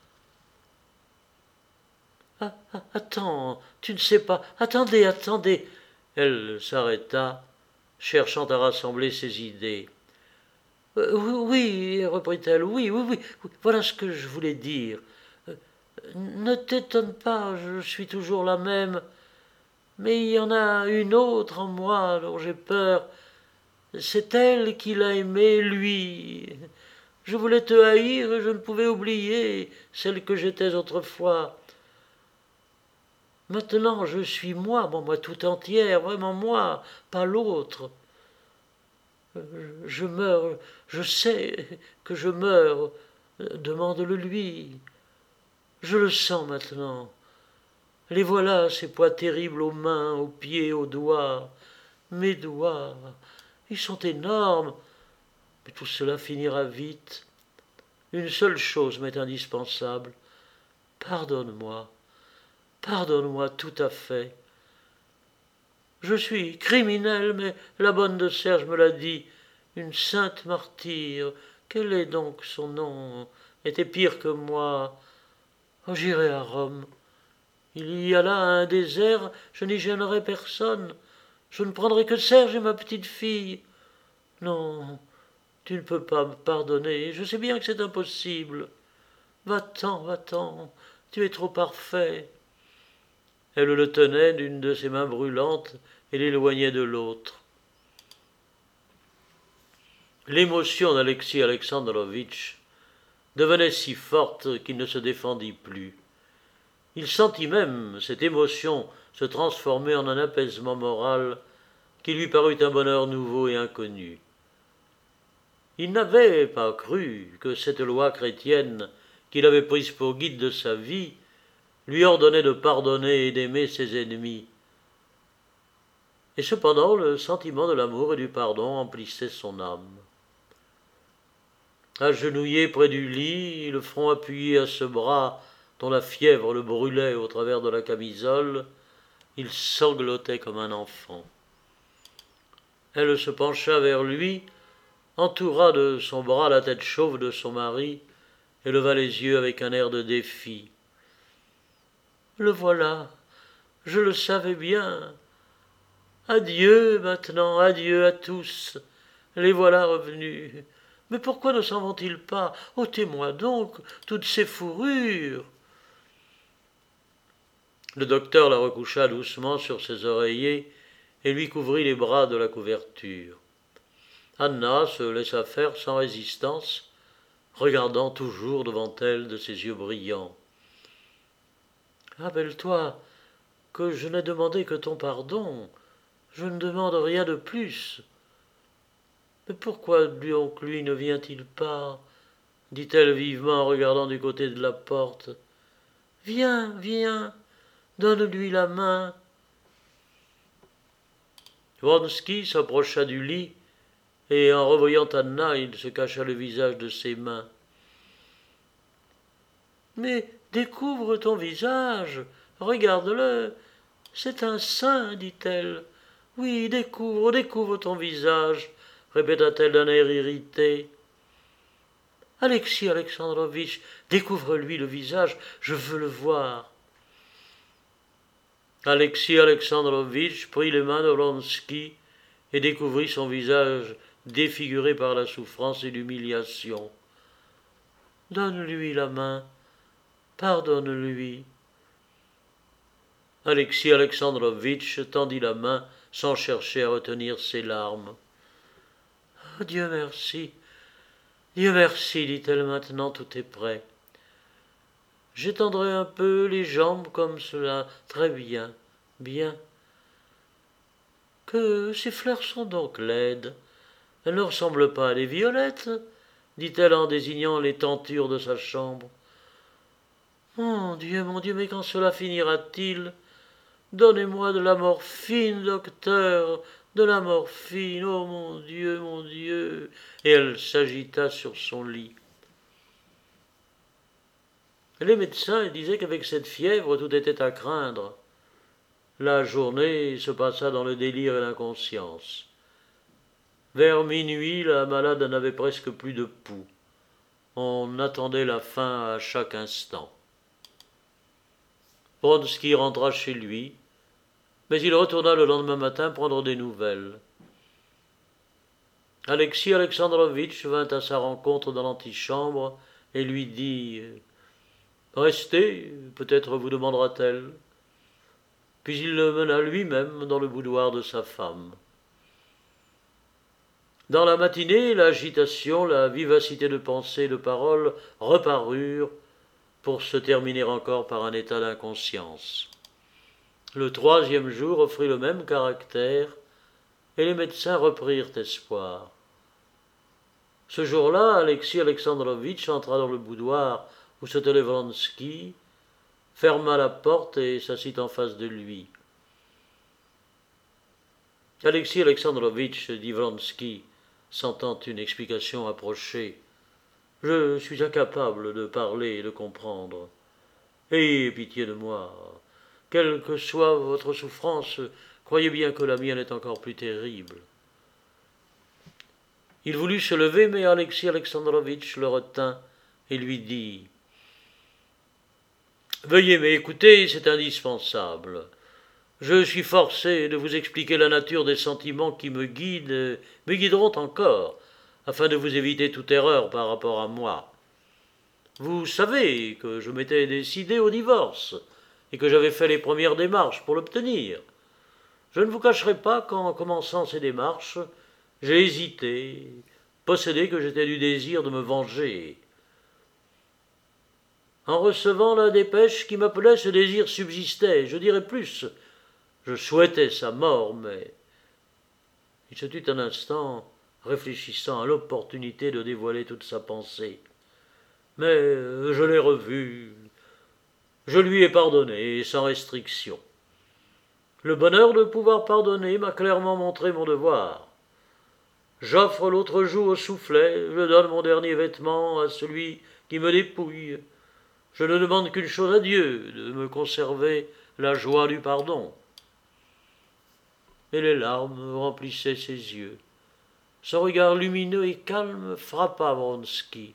Ah, ah, attends, tu ne sais pas. Attendez, attendez. Elle s'arrêta, cherchant à rassembler ses idées. Euh, oui, reprit-elle, oui, oui, oui, oui, voilà ce que je voulais dire. Euh, ne t'étonne pas, je suis toujours la même, mais il y en a une autre en moi dont j'ai peur. C'est elle qui l'a aimé, lui. Je voulais te haïr et je ne pouvais oublier celle que j'étais autrefois. Maintenant, je suis moi, moi, moi tout entière, vraiment moi, pas l'autre. Je meurs, je sais que je meurs, demande-le lui. Je le sens maintenant. Les voilà, ces poids terribles aux mains, aux pieds, aux doigts. Mes doigts, ils sont énormes, mais tout cela finira vite. Une seule chose m'est indispensable. Pardonne-moi, pardonne-moi tout à fait. Je suis criminel, mais la bonne de Serge me l'a dit. Une sainte martyre. Quel est donc son nom? Était pire que moi. Oh, j'irai à Rome. Il y a là un désert, je n'y gênerai personne. Je ne prendrai que Serge et ma petite fille. Non, tu ne peux pas me pardonner. Je sais bien que c'est impossible. Va-t'en, va-t'en. Tu es trop parfait. Elle le tenait d'une de ses mains brûlantes et l'éloignait de l'autre. L'émotion d'Alexis Alexandrovitch devenait si forte qu'il ne se défendit plus. Il sentit même cette émotion se transformer en un apaisement moral qui lui parut un bonheur nouveau et inconnu. Il n'avait pas cru que cette loi chrétienne qu'il avait prise pour guide de sa vie lui ordonnait de pardonner et d'aimer ses ennemis. Et cependant le sentiment de l'amour et du pardon emplissait son âme. Agenouillé près du lit, le front appuyé à ce bras dont la fièvre le brûlait au travers de la camisole, il sanglotait comme un enfant. Elle se pencha vers lui, entoura de son bras la tête chauve de son mari et leva les yeux avec un air de défi. « Le voilà, je le savais bien. Adieu maintenant, adieu à tous. Les voilà revenus. Mais pourquoi ne s'en vont-ils pas? Ôtez-moi donc toutes ces fourrures. » Le docteur la recoucha doucement sur ses oreillers et lui couvrit les bras de la couverture. Anna se laissa faire sans résistance, regardant toujours devant elle de ses yeux brillants. « Rappelle-toi que je n'ai demandé que ton pardon. Je ne demande rien de plus. » « Mais pourquoi donc lui ne vient-il pas ?» dit-elle vivement en regardant du côté de la porte. « Viens, viens, donne-lui la main. » Vronsky s'approcha du lit et en revoyant Anna, il se cacha le visage de ses mains. « Mais découvre ton visage, regarde-le, c'est un saint, dit-elle. Oui, découvre, découvre ton visage, répéta-t-elle d'un air irrité. Alexis Alexandrovitch, découvre-lui le visage, je veux le voir. Alexis Alexandrovitch prit les mains de Vronsky et découvrit son visage défiguré par la souffrance et l'humiliation. Donne-lui la main, pardonne-lui. Alexis Alexandrovitch tendit la main sans chercher à retenir ses larmes. Oh, Dieu merci, Dieu merci, dit-elle maintenant, tout est prêt. J'étendrai un peu les jambes comme cela, très bien, bien. Que ces fleurs sont donc laides. Elles ne ressemblent pas à des violettes, dit-elle en désignant les tentures de sa chambre. Mon Dieu, mon Dieu, mais quand cela finira-t-il? Donnez-moi de la morphine, docteur, de la morphine, oh mon Dieu, mon Dieu. Et elle s'agita sur son lit. Les médecins disaient qu'avec cette fièvre, tout était à craindre. La journée se passa dans le délire et l'inconscience. Vers minuit, la malade n'avait presque plus de pouls. On attendait la fin à chaque instant. Vronsky rentra chez lui, mais il retourna le lendemain matin prendre des nouvelles. Alexis Alexandrovitch vint à sa rencontre dans l'antichambre et lui dit « Restez, peut-être vous demandera-t-elle. » Puis il le mena lui-même dans le boudoir de sa femme. Dans la matinée, l'agitation, la vivacité de pensée et de parole reparurent pour se terminer encore par un état d'inconscience. Le troisième jour offrit le même caractère, et les médecins reprirent espoir. Ce jour-là, Alexis Alexandrovitch entra dans le boudoir où se tenait Vronsky, ferma la porte et s'assit en face de lui. « Alexis Alexandrovitch, dit Vronsky, sentant une explication approcher, je suis incapable de parler et de comprendre. Ayez pitié de moi. Quelle que soit votre souffrance, croyez bien que la mienne est encore plus terrible. » Il voulut se lever, mais Alexis Alexandrovitch le retint et lui dit « Veuillez m'écouter, c'est indispensable. Je suis forcé de vous expliquer la nature des sentiments qui me guident, et me guideront encore, afin de vous éviter toute erreur par rapport à moi. Vous savez que je m'étais décidé au divorce et que j'avais fait les premières démarches pour l'obtenir. Je ne vous cacherai pas qu'en commençant ces démarches, j'ai hésité, possédé que j'étais du désir de me venger. En recevant la dépêche qui m'appelait, ce désir subsistait, je dirais plus. Je souhaitais sa mort, mais... Il se tut un instant, réfléchissant à l'opportunité de dévoiler toute sa pensée. Mais je l'ai revu. Je lui ai pardonné, sans restriction. Le bonheur de pouvoir pardonner m'a clairement montré mon devoir. J'offre l'autre joue au soufflet, je donne mon dernier vêtement à celui qui me dépouille. Je ne demande qu'une chose à Dieu, de me conserver la joie du pardon. » Et les larmes remplissaient ses yeux. Son regard lumineux et calme frappa Vronsky.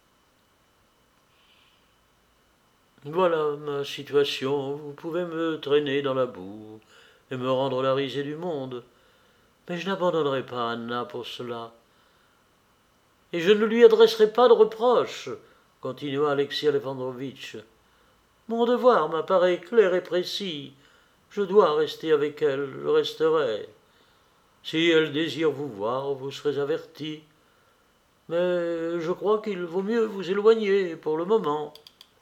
« Voilà ma situation, vous pouvez me traîner dans la boue et me rendre la risée du monde. Mais je n'abandonnerai pas Anna pour cela. Et je ne lui adresserai pas de reproches, continua Alexis Alexandrovitch. Mon devoir m'apparaît clair et précis. Je dois rester avec elle, je resterai. Si elle désire vous voir, vous serez averti. Mais je crois qu'il vaut mieux vous éloigner pour le moment. »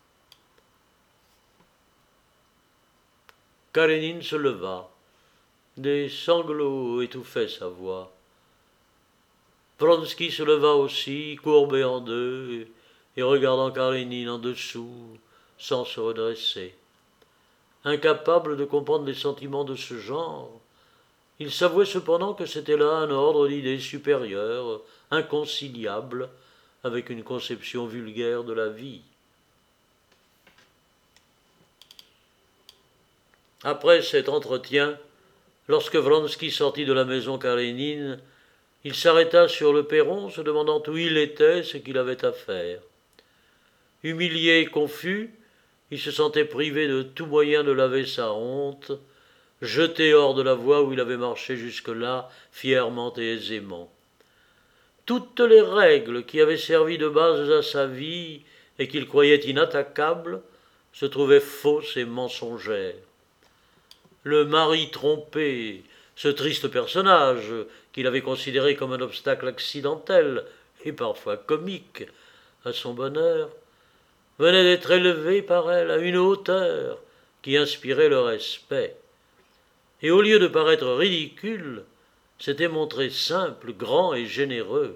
Karénine se leva. Des sanglots étouffaient sa voix. Vronsky se leva aussi, courbé en deux, et regardant Karénine en dessous, sans se redresser. Incapable de comprendre les sentiments de ce genre, il s'avouait cependant que c'était là un ordre d'idées supérieures, inconciliable avec une conception vulgaire de la vie. Après cet entretien, lorsque Vronsky sortit de la maison Karénine, il s'arrêta sur le perron, se demandant où il était, ce qu'il avait à faire. Humilié et confus, il se sentait privé de tout moyen de laver sa honte, jeté hors de la voie où il avait marché jusque-là, fièrement et aisément. Toutes les règles qui avaient servi de base à sa vie et qu'il croyait inattaquables se trouvaient fausses et mensongères. Le mari trompé, ce triste personnage qu'il avait considéré comme un obstacle accidentel et parfois comique à son bonheur, venait d'être élevé par elle à une hauteur qui inspirait le respect, et au lieu de paraître ridicule, s'était montré simple, grand et généreux.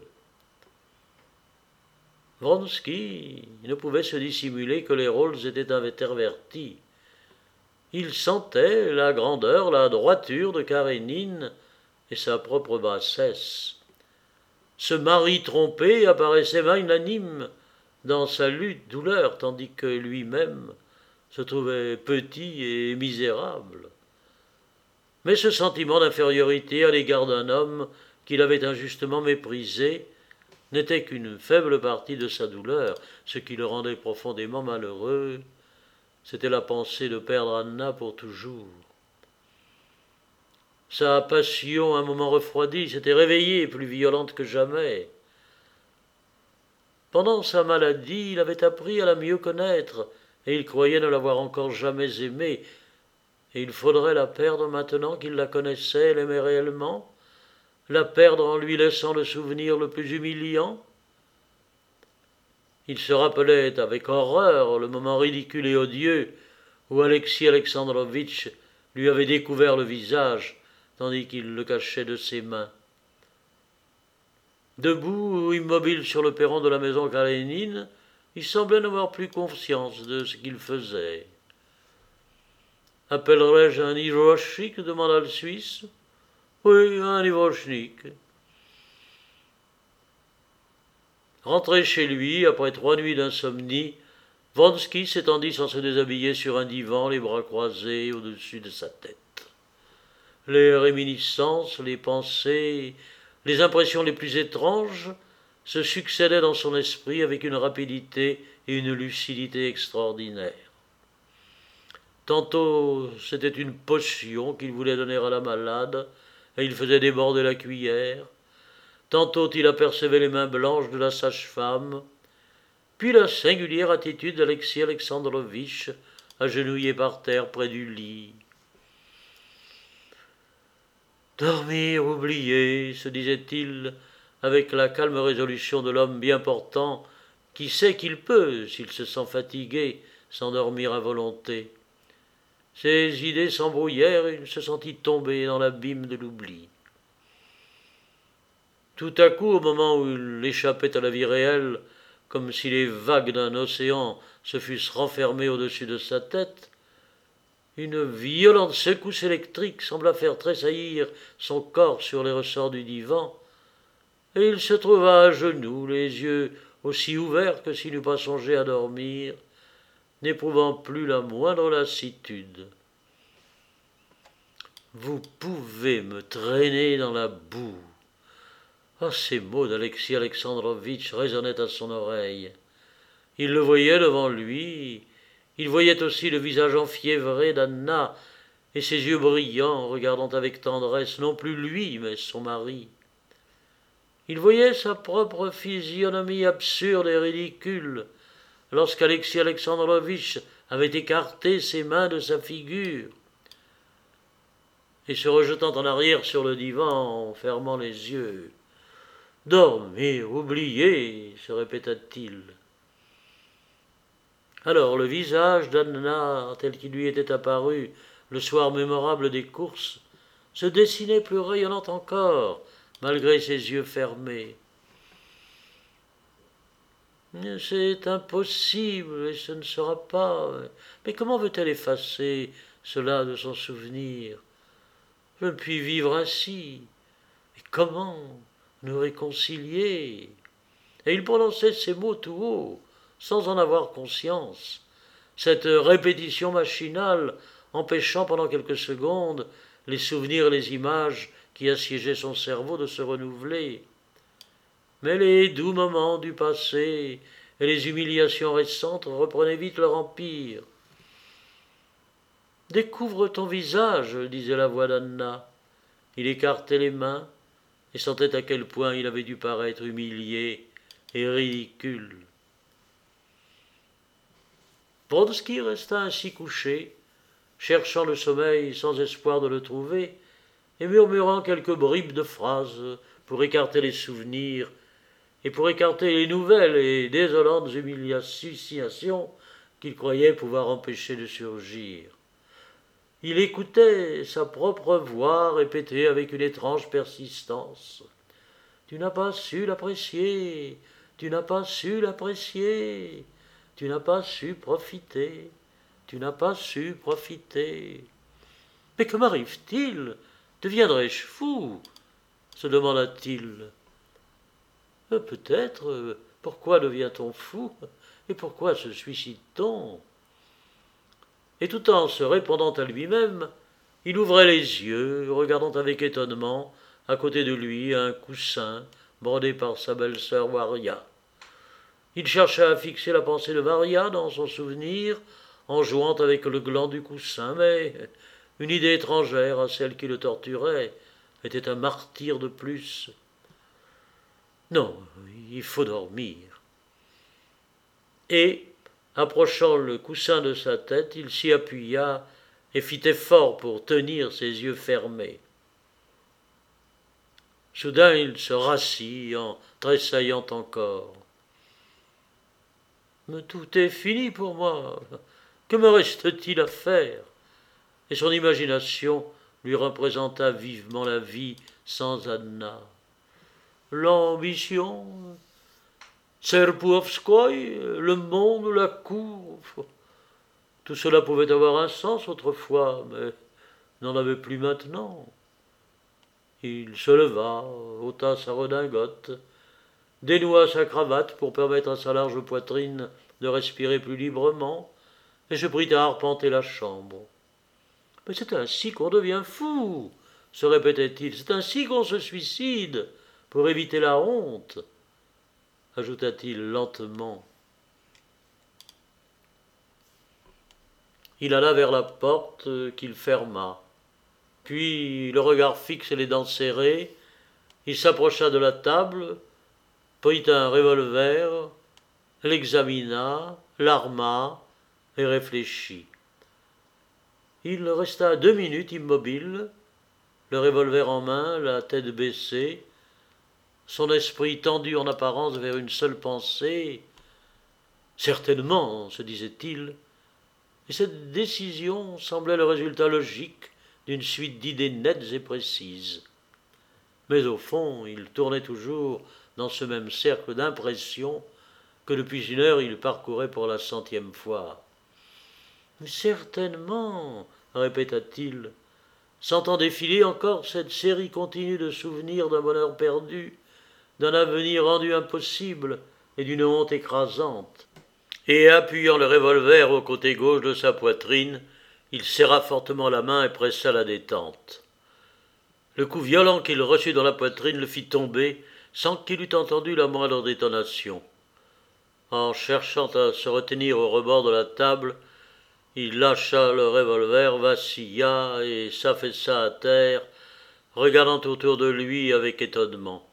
Vronsky ne pouvait se dissimuler que les rôles étaient intervertis. Il sentait la grandeur, la droiture de Karénine et sa propre bassesse. Ce mari trompé apparaissait magnanime dans sa lutte douleur, tandis que lui-même se trouvait petit et misérable. Mais ce sentiment d'infériorité à l'égard d'un homme qu'il avait injustement méprisé n'était qu'une faible partie de sa douleur. Ce qui le rendait profondément malheureux, c'était la pensée de perdre Anna pour toujours. Sa passion, un moment refroidie, s'était réveillée, plus violente que jamais. Pendant sa maladie, il avait appris à la mieux connaître, et il croyait ne l'avoir encore jamais aimée, et il faudrait la perdre maintenant qu'il la connaissait et l'aimait réellement, la perdre en lui laissant le souvenir le plus humiliant. Il se rappelait avec horreur le moment ridicule et odieux où Alexis Alexandrovitch lui avait découvert le visage, tandis qu'il le cachait de ses mains. Debout ou immobile sur le perron de la maison Kalénine, il semblait n'avoir plus conscience de ce qu'il faisait. « Appellerais-je un ivochnik » demanda le Suisse. « Oui, un ivochnik. » Rentré chez lui, après trois nuits d'insomnie, Vronsky s'étendit sans se déshabiller sur un divan, les bras croisés au-dessus de sa tête. Les réminiscences, les pensées, les impressions les plus étranges se succédaient dans son esprit avec une rapidité et une lucidité extraordinaires. Tantôt c'était une potion qu'il voulait donner à la malade, et il faisait déborder la cuillère. Tantôt il apercevait les mains blanches de la sage-femme, puis la singulière attitude d'Alexis Alexandrovitch, agenouillé par terre près du lit. « Dormir, oublier, se disait-il, avec la calme résolution de l'homme bien portant, qui sait qu'il peut, s'il se sent fatigué, s'endormir à volonté. Ses idées s'embrouillèrent et il se sentit tomber dans l'abîme de l'oubli. Tout à coup, au moment où il échappait à la vie réelle, comme si les vagues d'un océan se fussent renfermées au-dessus de sa tête, une violente secousse électrique sembla faire tressaillir son corps sur les ressorts du divan, et il se trouva à genoux, les yeux aussi ouverts que s'il n'eût pas songé à dormir, n'éprouvant plus la moindre lassitude. « Vous pouvez me traîner dans la boue. » Ah, ces mots d'Alexis Alexandrovitch résonnaient à son oreille. Il le voyait devant lui, il voyait aussi le visage enfiévré d'Anna et ses yeux brillants, regardant avec tendresse non plus lui, mais son mari. Il voyait sa propre physionomie absurde et ridicule, lorsqu'Alexis Alexandrovitch avait écarté ses mains de sa figure, et se rejetant en arrière sur le divan, en fermant les yeux. « Dormir, oublier, se répéta-t-il. Alors le visage d'Anna, tel qu'il lui était apparu le soir mémorable des courses, se dessinait plus rayonnant encore, malgré ses yeux fermés. « C'est impossible, et ce ne sera pas. Mais comment veut-elle effacer cela de son souvenir? Je ne puis vivre ainsi. Et comment nous réconcilier ?» Et il prononçait ces mots tout haut, sans en avoir conscience, cette répétition machinale empêchant pendant quelques secondes les souvenirs et les images qui assiégeaient son cerveau de se renouveler. Mais les doux moments du passé et les humiliations récentes reprenaient vite leur empire. « Découvre ton visage, disait la voix d'Anna. » Il écartait les mains et sentait à quel point il avait dû paraître humilié et ridicule. Vronsky resta ainsi couché, cherchant le sommeil sans espoir de le trouver, et murmurant quelques bribes de phrases pour écarter les souvenirs et pour écarter les nouvelles et désolantes humiliations qu'il croyait pouvoir empêcher de surgir. Il écoutait sa propre voix répéter avec une étrange persistance. « Tu n'as pas su l'apprécier, tu n'as pas su l'apprécier, tu n'as pas su profiter, tu n'as pas su profiter. » « Mais que m'arrive-t-il? Deviendrai-je fou ?» se demanda-t-il. Euh, « Peut-être. Euh, pourquoi devient-on fou? Et pourquoi se suicide-t-on ?» Et tout en se répondant à lui-même, il ouvrait les yeux, regardant avec étonnement à côté de lui un coussin brodé par sa belle-sœur Waria. Il chercha à fixer la pensée de Varia dans son souvenir en jouant avec le gland du coussin, mais Une idée étrangère à celle qui le torturait était un martyr de plus. Non, il faut dormir. Et, approchant le coussin de sa tête, il s'y appuya et fit effort pour tenir ses yeux fermés. Soudain il se rassit en tressaillant encore. Mais tout est fini pour moi. Que me reste-t-il à faire? Et son imagination lui représenta vivement la vie sans Anna. L'ambition, Serpuhovskoï, le monde, la cour, tout cela pouvait avoir un sens autrefois, mais n'en avait plus maintenant. Il se leva, ôta sa redingote, dénoua sa cravate pour permettre à sa large poitrine de respirer plus librement, et se prit à arpenter la chambre. « Mais c'est ainsi qu'on devient fou, se répétait-il, c'est ainsi qu'on se suicide, pour éviter la honte, ajouta-t-il lentement. Il alla vers la porte qu'il ferma. Puis, le regard fixe et les dents serrées, il s'approcha de la table, prit un revolver, l'examina, l'arma et réfléchit. Il resta deux minutes immobile, le revolver en main, la tête baissée, son esprit tendu en apparence vers une seule pensée. Certainement, se disait-il, et cette décision semblait le résultat logique d'une suite d'idées nettes et précises. Mais au fond, il tournait toujours dans ce même cercle d'impressions que depuis une heure il parcourait pour la centième fois. « Certainement, répéta-t-il, sentant défiler encore cette série continue de souvenirs d'un bonheur perdu, d'un avenir rendu impossible et d'une honte écrasante. Et appuyant le revolver au côté gauche de sa poitrine, il serra fortement la main et pressa la détente. Le coup violent qu'il reçut dans la poitrine le fit tomber sans qu'il eût entendu la moindre détonation. En cherchant à se retenir au rebord de la table, il lâcha le revolver, vacilla et s'affaissa à terre, regardant autour de lui avec étonnement.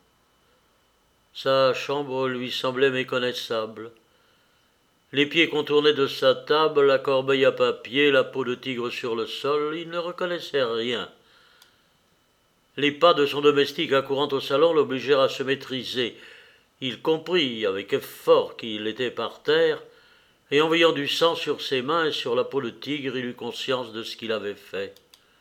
Sa chambre lui semblait méconnaissable. Les pieds contournés de sa table, la corbeille à papier, la peau de tigre sur le sol, il ne reconnaissait rien. Les pas de son domestique accourant au salon l'obligèrent à se maîtriser. Il comprit avec effort qu'il était par terre, et en voyant du sang sur ses mains et sur la peau de tigre, il eut conscience de ce qu'il avait fait.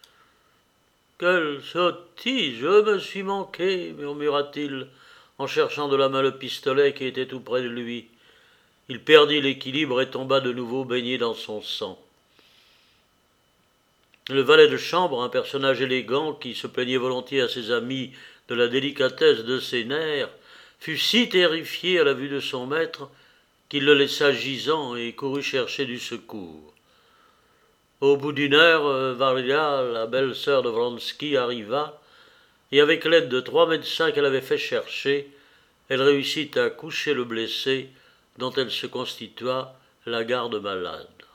« Quelle sottise, je me suis manqué, murmura-t-il, en cherchant de la main le pistolet qui était tout près de lui. Il perdit l'équilibre et tomba de nouveau baigné dans son sang. Le valet de chambre, un personnage élégant qui se plaignait volontiers à ses amis de la délicatesse de ses nerfs, fut si terrifié à la vue de son maître qu'il le laissa gisant et courut chercher du secours. Au bout d'une heure, Varia, la belle-sœur de Vronsky, arriva, et avec l'aide de trois médecins qu'elle avait fait chercher, elle réussit à coucher le blessé, dont elle se constitua la garde malade.